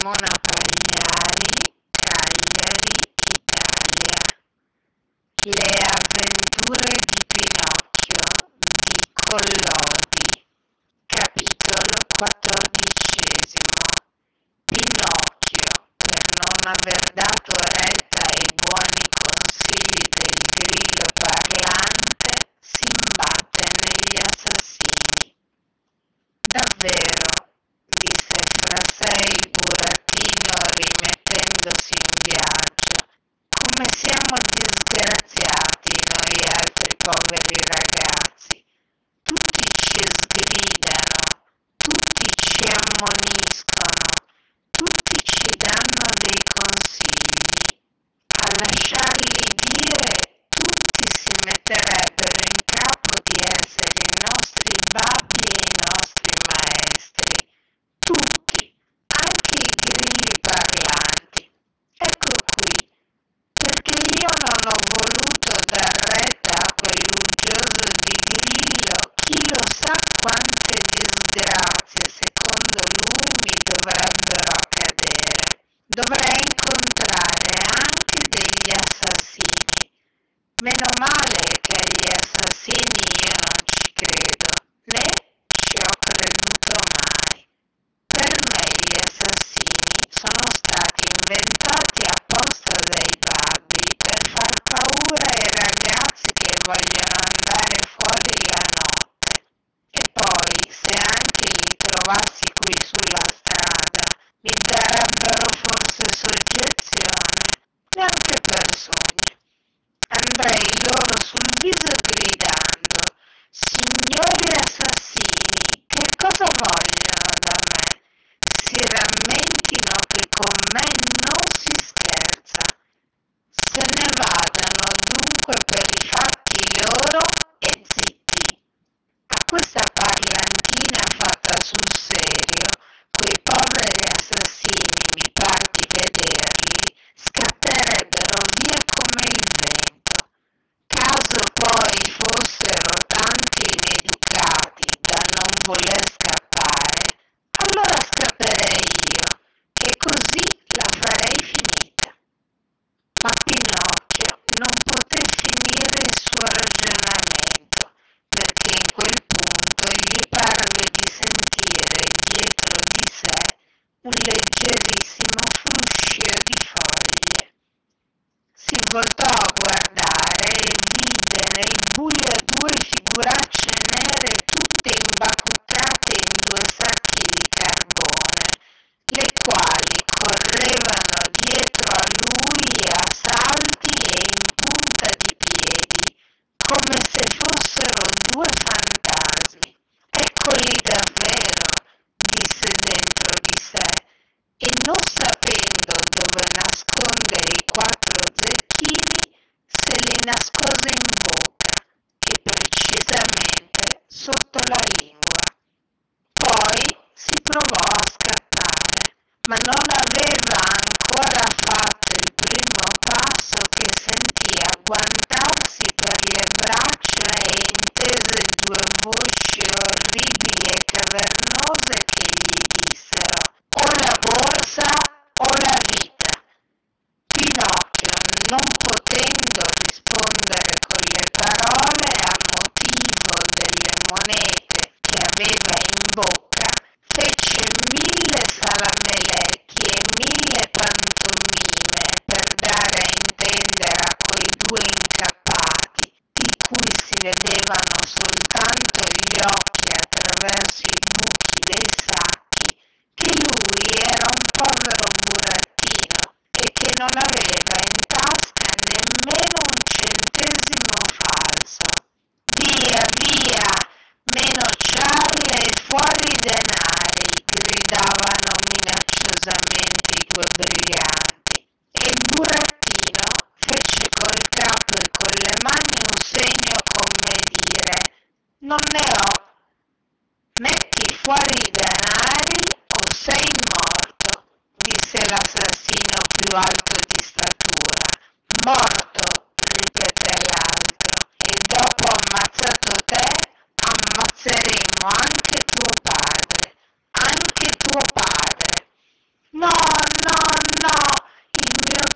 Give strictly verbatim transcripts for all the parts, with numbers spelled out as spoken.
Simona Pagliari, Cagliari, Italia. Le avventure di Pinocchio di Collodi. Capitolo quattordicesimo. Pinocchio, per non aver dato retta ai buoni consigli del grillo parlante, si imbatte negli assassini. Davvero, disse fra sé il burattino rimettendosi in viaggio. Come siamo disgraziati noi altri poveri ragazzi. Tutti ci sgridano, tutti ci ammoniscono, tutti ci danno dei consigli. A lasciarli dire, tutti si metterebbero in capo di essere i nostri babbi e i nostri maestri. Tutti, anche i grilli parlanti. Ecco qui, perché io non ho voluto dar retta a quell'uggioso di Grillo, chi lo sa quante disgrazie secondo lui mi dovrebbero accadere. Dovrei incontrare anche degli assassini. Meno male che agli assassini io non ci credo, né ci ho creduto mai. Per me gli assassini sono stati inventati apposta dai babbi per far paura ai ragazzi che vogliono andare fuori la notte. E poi, se anche li trovassi qui sulla strada, mi darebbero forse soggezione, neanche per sogno. Andrei loro sul viso gridando: Signori assassini, che cosa vogliono da me? Si rammentino che con me non si scherza. Se ne vadano dunque per i fatti loro e zitti. A questa parlantina fatta sul serio, quei poveri assassini, mi par di vederli, scatterebbero via come il vento. Caso poi fossero tanti ineducati da non voler scappare, allora scapperei io e così la farei finita. Ma Pinocchio non poté finire il suo ragionamento, perché in quel punto gli parve di sentire dietro di sé un leggerissimo fruscio di foglie. Si voltò a guardare e vide nel buio due figuracce nere tutte imbacuccate in due sacchi di carbone, le quali correvano dietro a lui a salti e in punta di piedi, come se fossero due fantasmi. Eccoli davvero, disse dentro di sé, e non sapendo dove nascondere i quattro zecchini, se li nascose in bocca e precisamente sotto la lingua. Poi si provò a scappare, ma non aveva ancora fatto il primo passo che sentì agguantarsi per le braccia e intese due voci orribili e cavernose che gli dissero: o la borsa o la vita. Pinocchio, non potendo rispondere con le parole a motivo delle monete che aveva in bocca, fece mille salamelecchi e mille pantomime per dare a intendere a quei due incappati, di cui si vedevano soltanto gli occhi attraverso i buchi dei sacchi, che lui era un povero burattino e che non aveva in tasca nemmeno un centesimo falso. Via, via, meno ciarle e fuori i denari, gridavano minacciosamente i due briganti. E il burattino fece col capo e con le mani un segno come dire: non ne ho. Metti fuori i denari o sei morto, disse l'assassino più alto di statura. Morto, ripeté l'altro, e dopo ammazzato te, ammazzeremo anche tuo padre, anche tuo padre. No,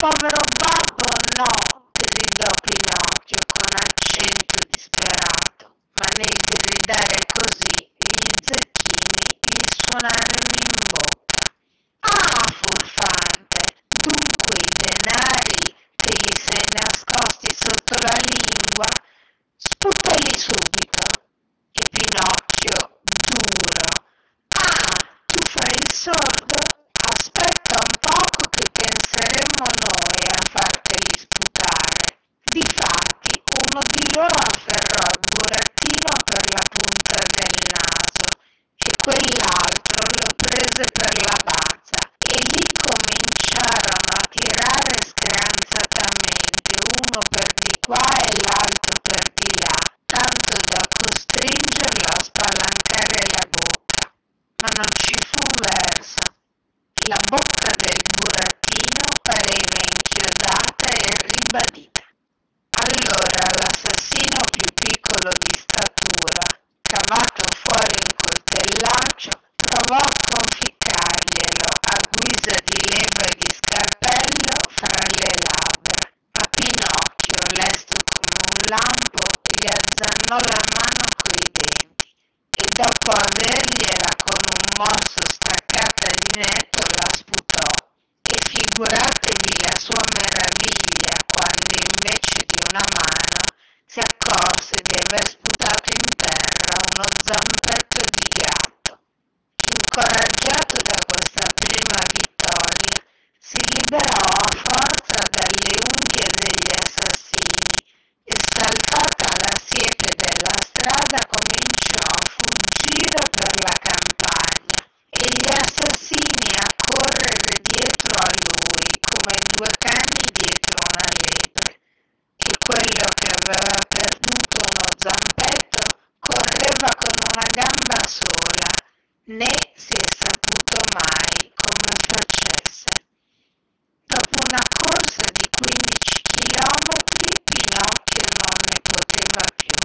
povero babbo no, gridò Pinocchio con accento disperato, ma nel gridare così gli zecchini gli suonarono in bocca. Ah, furfante, dunque i denari te li sei nascosti sotto la lingua? Sputali subito. E Pinocchio, duro. Ah, tu fai il sordo? Aspetta un poco che penseremo noi a farteli sputare. Difatti, uno di loro afferrò il burattino per la punta del naso e quell'altro lo prese per la bazza e lì cominciarono a tirare screanzatamente, uno per di qua e l'altro per di là, tanto da costringerlo a spalancare la bocca. Ma non ci fu verso. La bocca del burattino pareva inchiodata e ribadita. Allora l'assassino più piccolo di statura, cavato fuori un coltellaccio, provò a conficcarglielo a guisa di leva e di scalpello fra le labbra. Ma Pinocchio, lesto come un lampo, gli azzannò la mano coi denti e dopo avergliela con un morso staccata di netto la sputò. E figuratevi la sua meraviglia quando invece di una mano si accorse di aver sputato in terra uno zampetto di gatto. Incoraggiato da questa prima vittoria, si liberò a forza dalle unghie degli assassini e saltata la siepe della strada cominciò a fuggire per la campagna e gli assassini a correre dietro a lui come due cani dietro una lepre. E quello che aveva perduto uno zampetto correva con una gamba sola, né si è saputo mai come facesse. Dopo una corsa di quindici chilometri, Pinocchio non ne poteva più.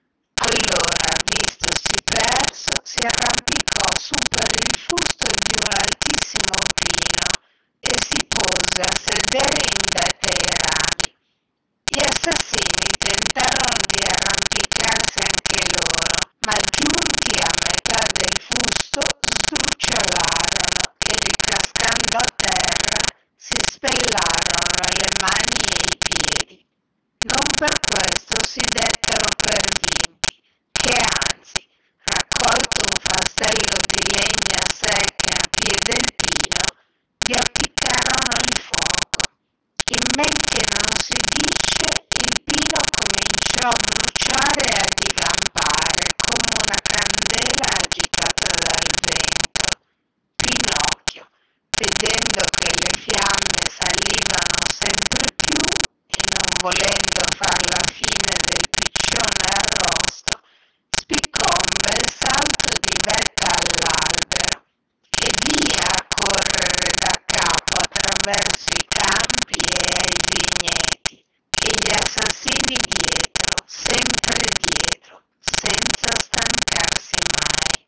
Allora, vistosi perso, si arrampicò su per il fusto di un altissimo pino e si pose a sedere in vetta ai rami. Gli assassini tentarono di arrampicarsi anche loro, ma giunti a metà del fusto sdrucciolarono e ricascando a terra si spellarono le mani e i piedi. Non per questo si dettero per vinti, che anzi, raccolto un fastello di legna secca a piè del pino, vi appiccarono il fuoco. In men che non si dice, il pino cominciò a bruciare e a divampare come una candela agitata dal vento. Pinocchio, vedendo che le fiamme salivano sempre più e non volendo far la fine del piccione arrosto, spiccò un bel salto di vetta all'albero e via a correre da capo attraverso i campi e ai vigneti, e gli assassini dietro, sempre dietro, senza stancarsi mai.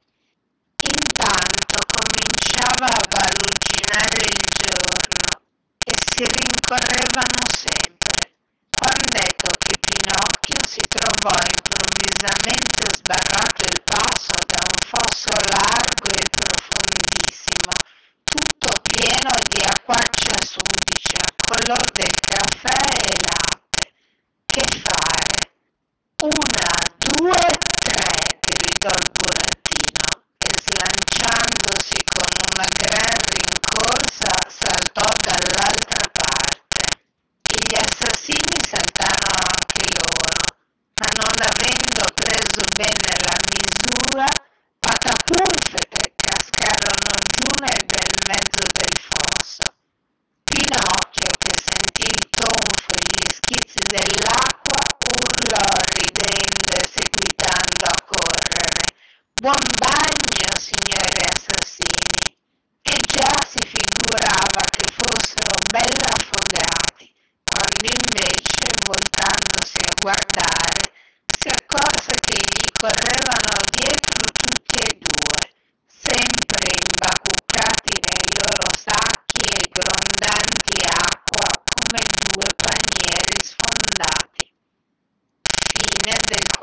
Intanto cominciava a baluginare il giorno e si rincorrevano sempre. Quand'ecco che Pinocchio si trovò improvvisamente sbarrato il passo da un fosso largo e profondissimo, tutto pieno di acquaccia sudicia, color del caffè e latte. Che fare? Una, due, tre, gridò il burattino e slanciandosi con una gran rincorsa saltò dall'altra parte. E gli assassini saltarono anche loro, ma non avendo preso bene la misura, patapulfete cascarono giù nel bel mezzo del fosso. Pinocchio, che sentì il tonfo e gli schizzi dell'acqua, urlò ridendo e seguitando a correre. Buon bagno, signori assassini! E già si figurava che fossero bella affogati, quando invece, voltandosi a guardare, si accorse che gli correvano dietro tutti e due, sempre imbacuccati nei loro sacchi e grondanti acqua come mia del